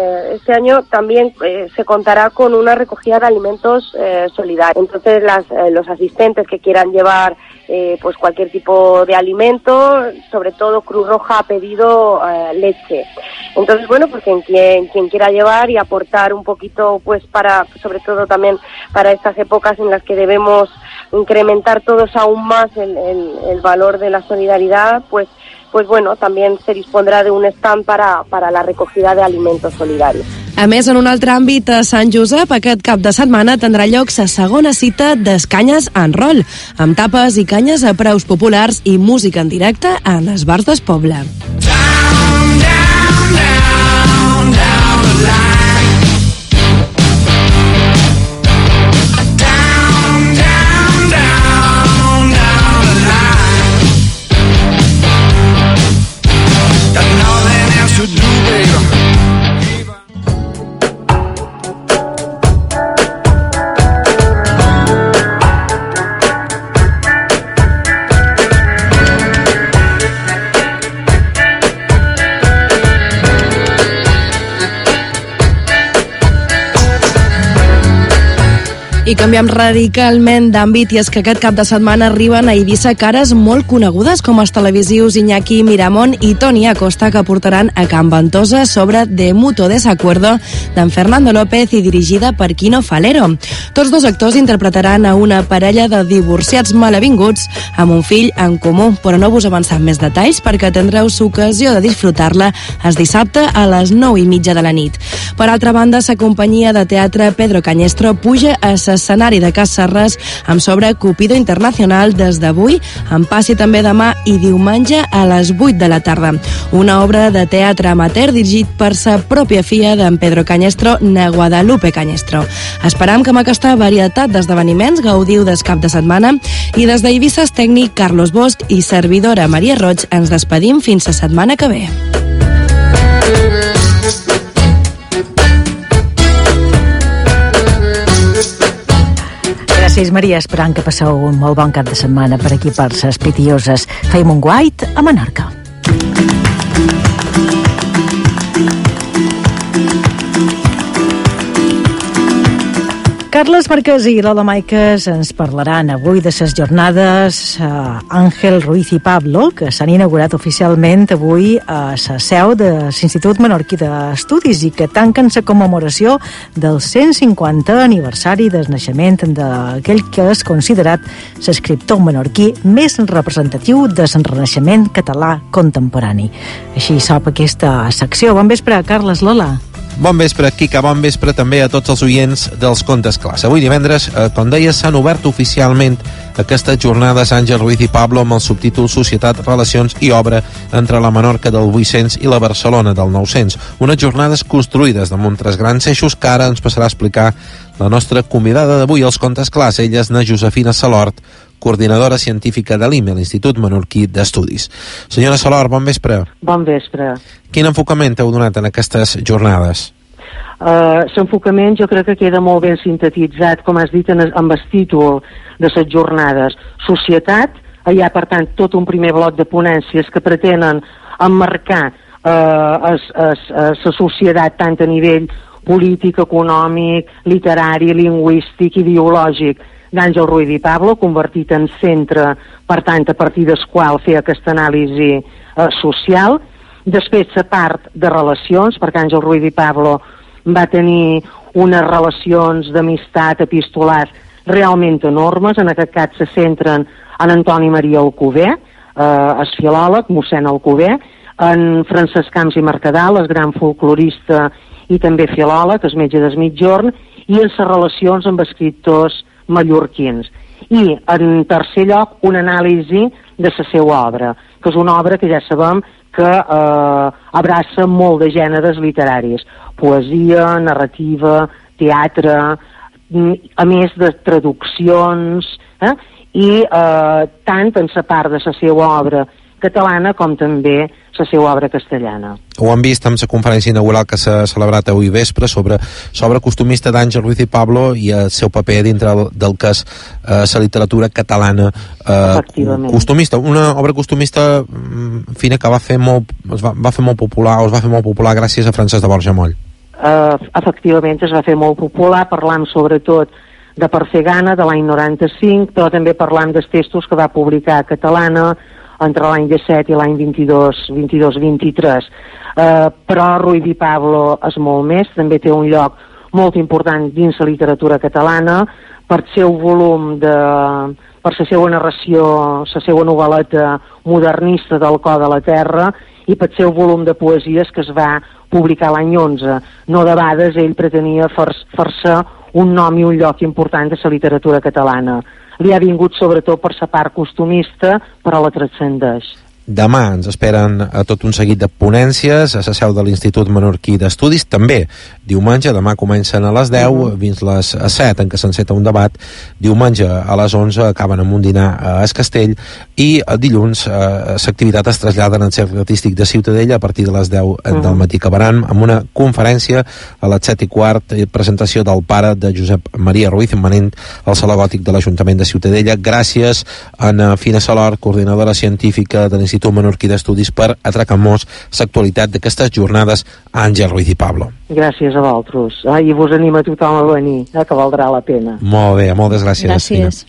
se contará con una recogida de alimentos solidarios. Entonces los asistentes que quieran llevar pues cualquier tipo de alimento, sobre todo Cruz Roja ha pedido leche. Entonces, bueno, pues quien quiera llevar y aportar un poquito, pues sobre todo también para estas épocas en las que debemos incrementar todos aún más el valor de la solidaridad, pues bueno, también se dispondrà d'un stand para la recogida de alimentos solidarios. A més, en un altre àmbit, a Sant Josep, aquest cap de setmana tindrà lloc la segona cita d'Escanyes en Rol, amb tapes i canyes a preus populars i música en directe en els bars del poble. I canviem radicalment d'àmbit, i és que aquest cap de setmana arriben a Eivissa cares molt conegudes com els televisius Iñaki Miramón i Toni Acosta, que portaran a Can Ventosa sobre De Mutuo Desacuerdo d'en Fernando López i dirigida per Quino Falero. Tots dos actors interpretaran a una parella de divorciats malavinguts amb un fill en comú, però no vos avancem més detalls perquè tindreu l'ocasió de disfrutar-la el dissabte a les 9:30 de la nit. Per altra banda, la companyia de teatre Pedro Cañestro puja a l'escenari de Cas Serres amb sobre Cupido Internacional des d'avui, en passi també demà i diumenge a les 8 de la tarda. Una obra de teatre amateur dirigit per sa pròpia filla d'en Pedro Cañestro, na Guadalupe Cañestro. Esperam que amb aquesta varietat d'esdeveniments gaudiu del cap de setmana, i des d'Eivissa el tècnic Carlos Bosch i servidora Maria Roig ens despedim fins la setmana que ve. Gràcies, Maria, esperant que passeu un molt bon cap de setmana per aquí, per les Pitioses. Feim un guait a Menorca. Carles Marquès i Lola Maiques ens parlaran avui de les jornades Àngel Ruiz i Pablo, que s'han inaugurat oficialment avui a la seu de l'Institut Menorquí d'Estudis i que tanquen la commemoració del 150 aniversari del naixement d'aquell que és considerat l'escriptor menorquí més representatiu del renaixement català contemporani. Així sap aquesta secció. Bon vespre, Carles, Lola. Bon vespre, Quica, bon vespre també a tots els oients dels Contes Clars. Avui divendres, com deia, s'han obert oficialment aquestes jornades Àngel Ruiz i Pablo amb el subtítol Societat, Relacions i Obra entre la Menorca del 800 i la Barcelona del 900. Unes jornades construïdes damunt tres grans eixos que ara ens passarà a explicar la nostra convidada d'avui als Contes Clars. Ella és na Josefina Salort, coordinadora científica de l'IME, l'Institut Menorquí d'Estudis. Senyora Salort, bon vespre. Bon vespre. Quin enfocament heu donat en aquestes jornades? L'enfocament jo crec que queda molt ben sintetitzat, com has dit, amb el títol de les jornades. Societat, hi ha, per tant, tot un primer bloc de ponències que pretenen emmarcar la societat tant a nivell polític, econòmic, literari, lingüístic, ideològic, d'Àngel Ruiz i Pablo, convertit en centre, per tant, a partir del qual fer aquesta anàlisi social. Després la part de relacions, perquè Àngel Ruiz i Pablo va tenir unes relacions d'amistat epistolars realment enormes. En aquest cas se centren en Antoni Maria Alcover, el filòleg, mossèn Alcover, en Francesc Camps i Mercadal, el gran folclorista i també filòleg, el metge del Migjorn, i en les relacions amb escriptors mallorquins. I, en tercer lloc, una anàlisi de la seva obra, que és una obra que ja sabem que abraça molt de gèneres literaris, poesia, narrativa, teatre, a més de traduccions, i tant en la part de la seva obra catalana com també la seva obra castellana. Ho hem vist amb la conferència inaugural que s'ha celebrat avui vespre sobre costumista d'Àngel Ruiz i Pablo i el seu paper dintre del que és la literatura catalana costumista. Una obra costumista fina que va fer molt popular gràcies a Francesc de Borja Moll. Efectivament, es va fer molt popular, parlant sobretot de Persegana, de l'any 95, però també parlant dels textos que va publicar a Catalana entre l'any 17 i l'any 22-23. Però Ruiz i Pablo és molt més, també té un lloc molt important dins la literatura catalana per seu volum per la seva narració, la seva novel·leta modernista del cor de la terra i per seu volum de poesies que es va publicar l'any 11. No debades ell pretenia fer-se un nom i un lloc important de la literatura catalana. Li ha vingut sobretot per la part costumista, però la transcendeix. Demà ens esperen a tot un seguit de ponències a la seu de l'Institut Menorquí d'Estudis. També diumenge, demà comencen a les 10 fins les 7 en què s'enceta un debat. Diumenge a les 11 acaben amb un dinar a Es Castell i dilluns l'activitat es trasllada en el Cercle Artístic de Ciutadella a partir de les 10 del matí. Acabaran amb una conferència a les 7:15, presentació del pare de Josep Maria Ruiz, immanent al Saló Gòtic de l'Ajuntament de Ciutadella. Gràcies a Fina Salort, coordinadora científica de l'Institut Menorquí d'Estudis, per atracar-nos l'actualitat d'aquestes jornades Àngel Ruiz i Pablo. Gràcies a vosaltres. I vos anima tothom a venir, que valdrà la pena. Molt bé, moltes gràcies. Gràcies.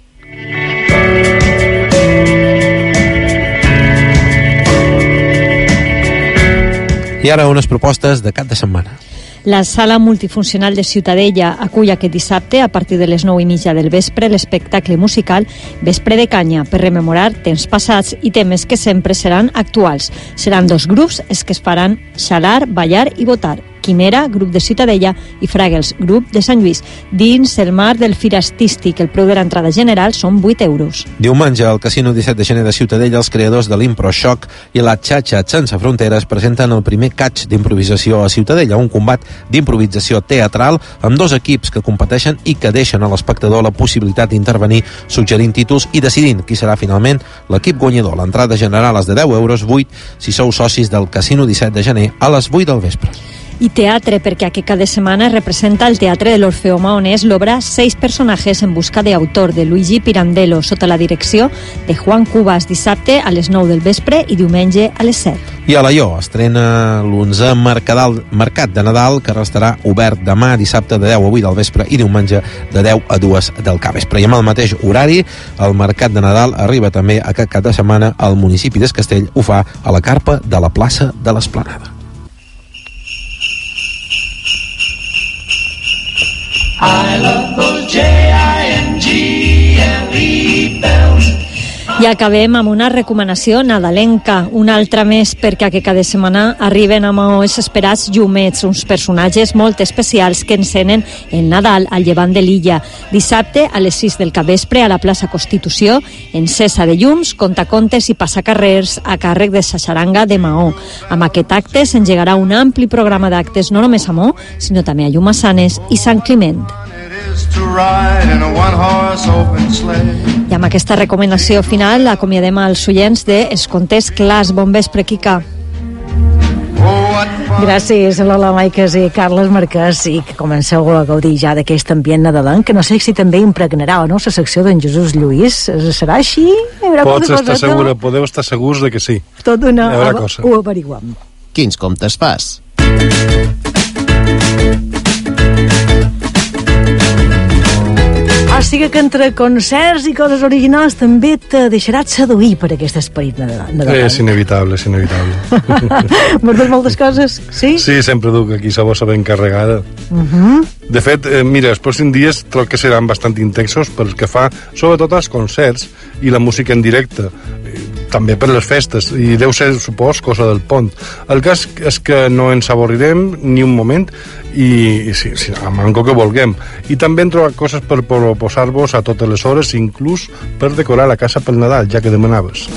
I ara unes propostes de cap de setmana. La sala multifuncional de Ciutadella acull aquest dissabte, a partir de les 9:30 del vespre, l'espectacle musical Vespre de Canya, per rememorar temps passats i temes que sempre seran actuals. Seran dos grups els que es faran xalar, ballar i votar. Quimera, grup de Ciutadella, i Fragels, grup de Sant Lluís. Dins el marc del Fira Artístic, el preu de l'entrada general són 8 euros. Diumenge, al Casino 17 de gener de Ciutadella, els creadors de l'Improshock i la Xatxa Sense Fronteres presenten el primer catch d'improvisació a Ciutadella, un combat d'improvisació teatral amb dos equips que competeixen i que deixen a l'espectador la possibilitat d'intervenir suggerint títols i decidint qui serà finalment l'equip guanyador. L'entrada general és de 10 euros, 8 si sou socis del Casino 17 de gener a les 8 del vespre. I teatre, perquè aquest cada setmana representa el Teatre de l'Orfeó Maonès l'obra 6 personatges en busca de autor, de Luigi Pirandello, sota la direcció de Juan Cubas, dissabte a les 9 del vespre i diumenge a les 7. I a Alaior estrena l'11è Mercat de Nadal, que restarà obert demà, dissabte de 10 a 8 del vespre i diumenge de 10 a 2 del capvespre. I amb el mateix horari, el Mercat de Nadal arriba també aquest cap de setmana al municipi d'Escastell, ho fa a la carpa de la plaça de l'Esplanada. I love those J-I-N-G-L-E bells. I acabem amb una recomanació nadalenca, una altra més, perquè que cada setmana arriben amb els esperats llumets, uns personatges molt especials que encenen el Nadal al llevant de l'illa. Dissabte a les 6 del capvespre a la plaça Constitució, encesa de llums, contacontes i passacarrers a càrrec de sa xaranga de Maó. Amb aquest acte s'engegarà un ampli programa d'actes no només a Maó, sinó també a Llumassanes i Sant Climent. I amb aquesta recomanació final acomiadem als oients de Els Contes Clars. Bon vespre, Quica. Gràcies, Lola Maiques i Carles Marquès, i que comenceu a gaudir ja d'aquest ambient nadalenc, que no sé si també impregnarà o no la secció d'en Jesús Lluís. Serà així? Podeu estar segurs de que sí. Tot una... Ho averiguem. Quins comptes fas? Sigui que entre concerts i coses originals també te deixaràs seduir per aquest esperit nadal. És inevitable, és inevitable. Mordes moltes coses, sí? Sí, sempre duc aquí la bossa ben carregada. De fet, mira, els pròxims dies crec que seran bastant intensos pel que fa sobretot als concerts i la música en directe, també per les festes, i deu ser, supos, cosa del pont. El cas és que no ens avorrirem ni un moment, i sí, amb el que vulguem. I també hem trobat coses per proposar-vos a totes les hores, inclús per decorar la casa pel Nadal, ja que demanaves.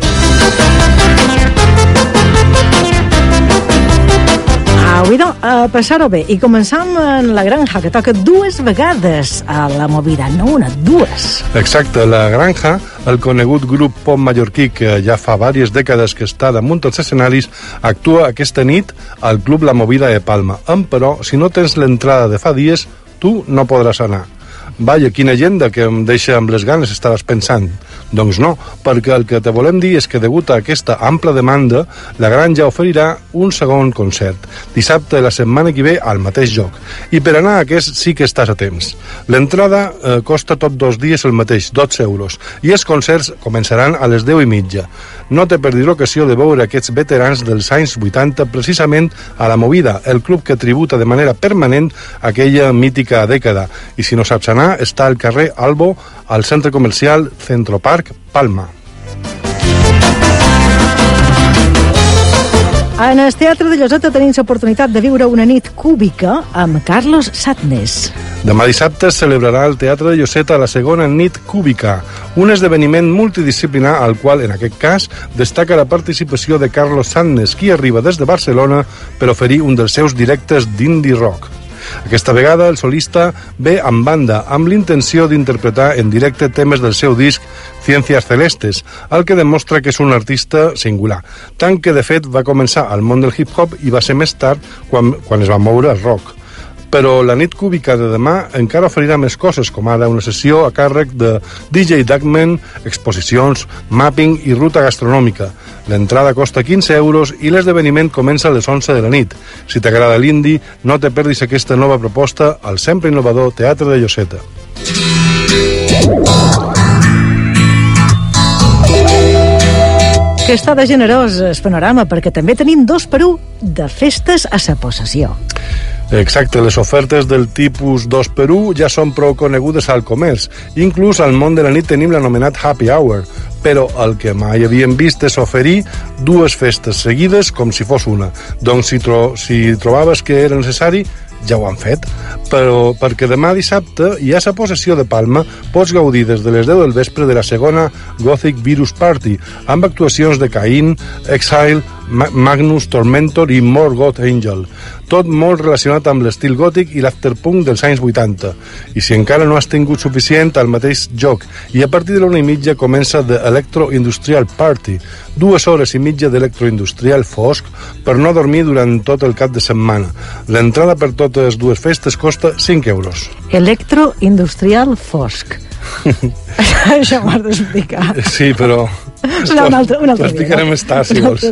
Avui a passar-ho bé, i començam en la granja, que toca 2 vegades a la movida, no una, 2. Exacte, la granja, el conegut grup pop mallorquí que ja fa diverses dècades que està damunt dels escenaris, actua aquesta nit al Club La Movida de Palma. Però, si no tens l'entrada de fa dies, tu no podràs anar. Vaja, quina agenda que em deixa amb les ganes, estaràs pensant. Doncs no, perquè el que te volem dir és que degut a aquesta ampla demanda, la granja oferirà un segon concert, dissabte de la setmana que ve al mateix lloc. I per anar a aquest sí que estàs a temps. L'entrada costa tot 2 dies el mateix, 12 euros, i els concerts començaran a les 10:30. No te perdis l'ocasió de veure aquests veterans dels anys 80 precisament a La Movida, el club que tributa de manera permanent aquella mítica dècada. I si no saps anar, està al carrer Albo, al centre comercial Centroparc Palma. En el Teatre de Lloseta tenim l'oportunitat de viure una nit cúbica amb Carlos Satnes. Demà dissabte es celebrarà al Teatre de Lloseta la segona nit cúbica, un esdeveniment multidisciplinar al qual, en aquest cas, destaca la participació de Carlos Satnes, qui arriba des de Barcelona per oferir un dels seus directes d'indie rock. Aquesta vegada el solista ve amb banda, amb l'intenció d'interpretar en directe temes del seu disc Ciencias Celestes, el que demostra que és un artista singular, tant que de fet va començar al món del hip-hop i va ser més tard quan es va moure al rock. Però la nit cúbica de demà encara oferirà més coses, com ara una sessió a càrrec de DJ Dugman, exposicions, mapping i ruta gastronòmica. L'entrada costa 15 euros i l'esdeveniment comença a les 11 de la nit. Si t'agrada l'indie, no te perdis aquesta nova proposta al sempre innovador Teatre de Lloseta. Que està de generós el panorama, perquè també tenim 2x1 de festes a sa possessió. Exacte, les ofertes del tipus 2x1 ja són prou conegudes al comerç. Inclús al món de la nit tenim l'anomenat Happy Hour, però el que mai havíem vist és oferir 2 festes seguides com si fos una. Doncs si trobaves que era necessari, ja ho han fet, però perquè demà dissabte hi ha la possessió de Palma, pots gaudir des de les 10 del vespre de la segona Gothic Virus Party, amb actuacions de Caín, Exile, Magnus Tormentor i More God Angel, tot molt relacionat amb l'estil gòtic i l'afterpunk dels anys 80. I si encara no has tingut suficient al mateix joc, i a partir de l'1:30 comença The Electro Industrial Party, 2 hores i mitja d'electroindustrial fosc per no dormir durant tot el cap de setmana. L'entrada per totes dues festes costa 5 euros. Electro Industrial fosc. Això m'ho has d'explicar. Sí, però... No, un altre dia. L'explicarem més tard, si vols.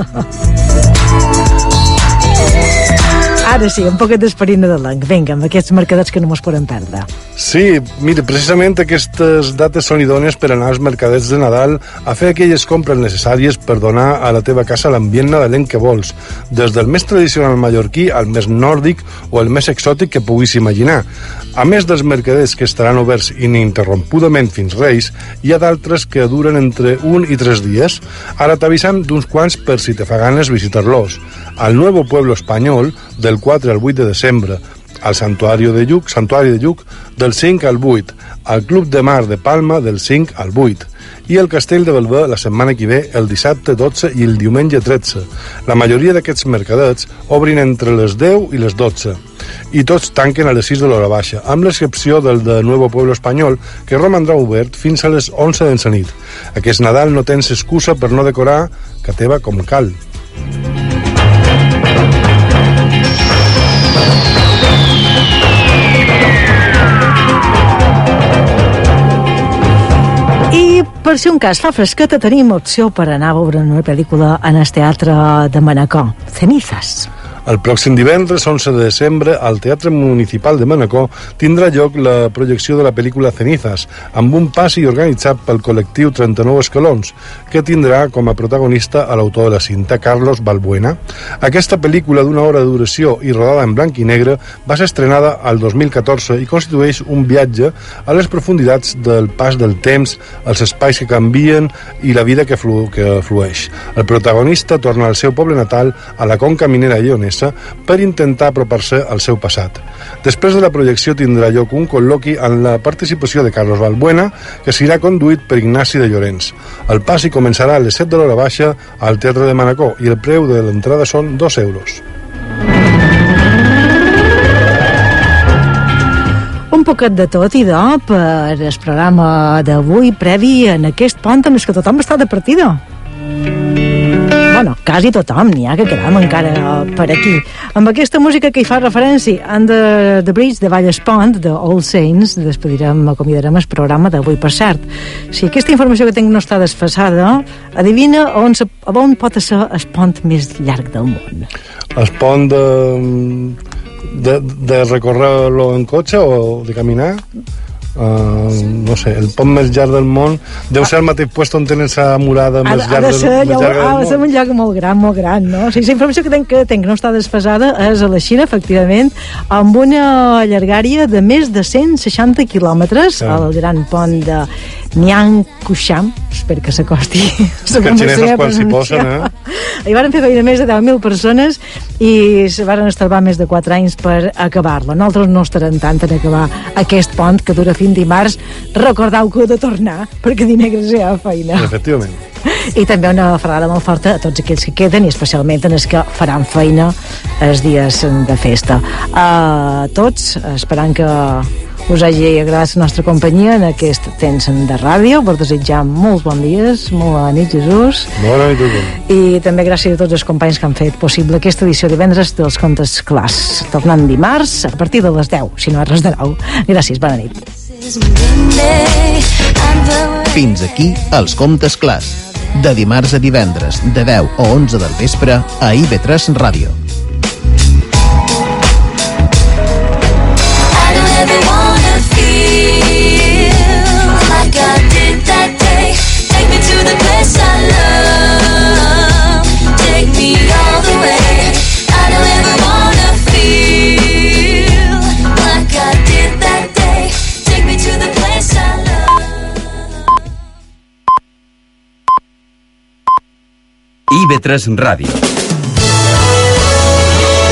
Ara sí, un poquet d'esperina de l'enc. Vinga, amb aquests mercadets que no mos podem perdre. Sí, mira, precisament aquestes dates són idones per anar als mercadets de Nadal a fer aquelles compres necessàries per donar a la teva casa l'ambient nadalenc que vols, des del més tradicional mallorquí al més nòrdic o el més exòtic que puguis imaginar. A més dels mercadets que estaran oberts ininterrompudament fins Reis, hi ha d'altres que duren entre 1 i 3 dies. Ara t'avisam d'uns quants per si te fa ganes visitar-los. Al Nuevo Pueblo Espanyol, del 4 al 8 de desembre, al Santuari de Lluc, del 5 al 8, al Club de Mar de Palma, del 5 al 8, i el Castell de Belver la setmana que ve, el dissabte 12 i el diumenge 13. La majoria d'aquests mercadets obrin entre les 10 i les 12, i tots tanquen a les 6 de l'hora baixa, amb l'excepció del de Nuevo Pueblo Espanyol, que romandrà obert fins a les 11 de la nit. Aquest Nadal no tens excusa per no decorar que teva com cal. I per si un cas fa fresqueta, tenim opció per anar a veure una pel·lícula en el Teatre de Manacor, Cenizas. El pròxim divendres, 11 de desembre, al Teatre Municipal de Manacor tindrà lloc la projecció de la pel·lícula Cenizas, amb un passi organitzat pel col·lectiu 39 Escalons, que tindrà com a protagonista a l'autor de la cinta, Carlos Balbuena. Aquesta pel·lícula d'una hora de duració i rodada en blanc i negre va ser estrenada al 2014 i constitueix un viatge a les profunditats del pas del temps, els espais que canvien i la vida que flueix. El protagonista torna al seu poble natal, a la conca minera lleonesa, per intentar apropar-se al seu passat. Després de la projecció tindrà lloc un col·loqui amb la participació de Carlos Balbuena, que serà conduït per Ignasi de Llorenç. El passi començarà a les 7 de l'hora baixa al Teatre de Manacor i el preu de l'entrada són 2 euros. Un poquet de tot i per el programa d'avui previ en aquest pont en el que tothom està de partida. Bueno, quasi tothom, n'hi ha que quedam encara per aquí. Amb aquesta música que hi fa referència, Under the Bridge de Vallespont, de All Saints, acomiadarem el programa d'avui. Per cert, si aquesta informació que tinc no està desfasada, adivina on pot ser el pont més llarg del món. El pont de recórrer-lo en cotxe o de caminar? No sé, el pont més llarg del món deu ser el mateix lloc on tenen la murada més llarga del món. Ha de ser un lloc molt gran, no? O sigui, la informació que tenc no està desfasada és a la Xina, efectivament, amb una llargària de més de 160 quilòmetres, el gran pont de Niankusham, espero que s'acosti. Que els xinesos quan s'hi posen, Hi van fer feina més de 10.000 persones i se van estalvar més de 4 anys per acabar-la. Nosaltres no estarem tant en acabar aquest pont que dura fins dimarts. Recordeu que heu de tornar perquè dimecres hi ha feina. Efectivament. I també una ferrada molt forta a tots aquells que queden i especialment en els que faran feina els dies de festa. A tots, esperant que us hagi agradat la nostra companyia en aquest temps de ràdio, per desitjar molts bons dies, molt bona nit, Jesús. Bona nit a tothom. I també gràcies a tots els companys que han fet possible aquesta edició de divendres dels Contes Clars. Tornant dimarts a partir de les 10, si no és res de nou. Gràcies, bona nit. Fins aquí els Contes Clars. De dimarts a divendres, de 10 a 11 del vespre, a IB3 Ràdio. IB3 Ràdio.